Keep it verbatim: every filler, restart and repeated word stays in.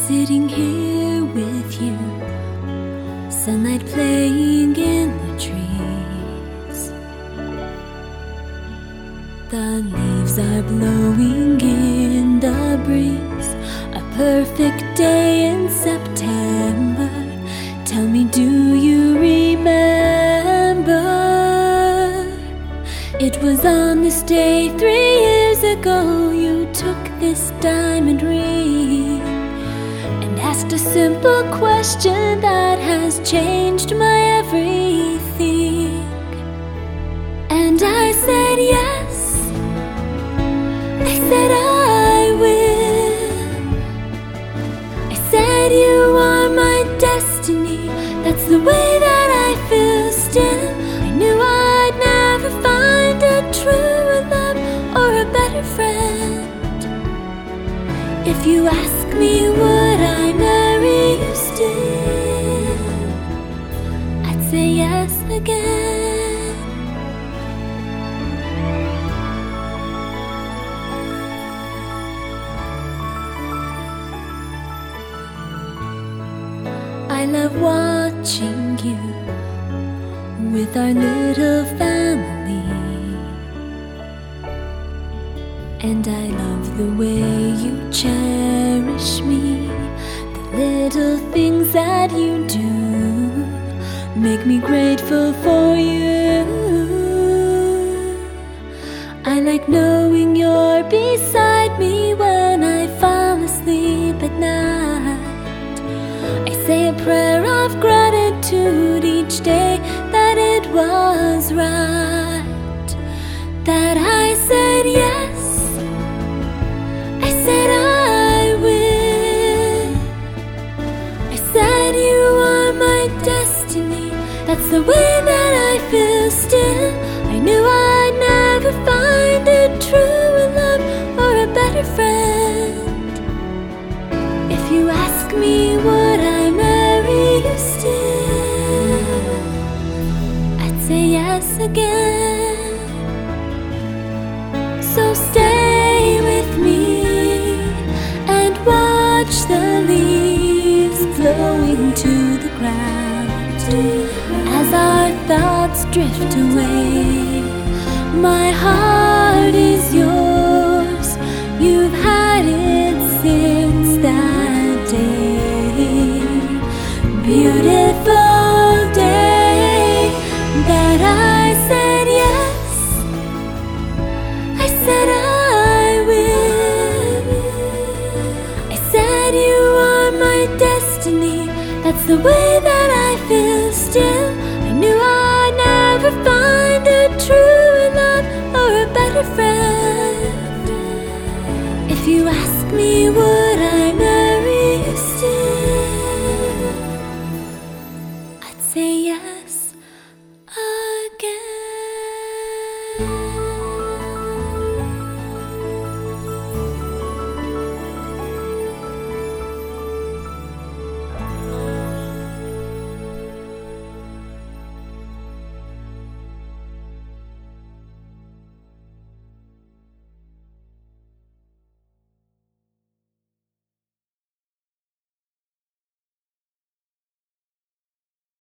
Sitting here with you, sunlight playing in the trees. The leaves are blowing in the breeze. A perfect day in September. Tell me, do you remember? It was on this day three years ago you took this diamond ring and asked a simple question that has changed my everything. And I said yes, I said I will. I said you are my destiny, that's the way that I feel still. I knew I'd never find a truer love or a better friend. If you ask me, would I marry you still? I'd say yes again. I love watching you with our little family, and I love the way you cherish me. The little things that you do make me grateful for you. I like knowing you're beside me when I fall asleep at night. I say a prayer of gratitude each day that it was right, that I said yes, I said I will. I said you are my destiny, that's the way that I feel still. I knew I'd never find a truer love or a better friend. If you ask me, would I marry you still? I'd say yes again. So stay with me and watch the leaves flowing to the ground as our thoughts drift away. My heart is yours, you've had it since that day. Beautiful day that I said yes, I said I will. I said you are my destiny, that's the way that I feel still.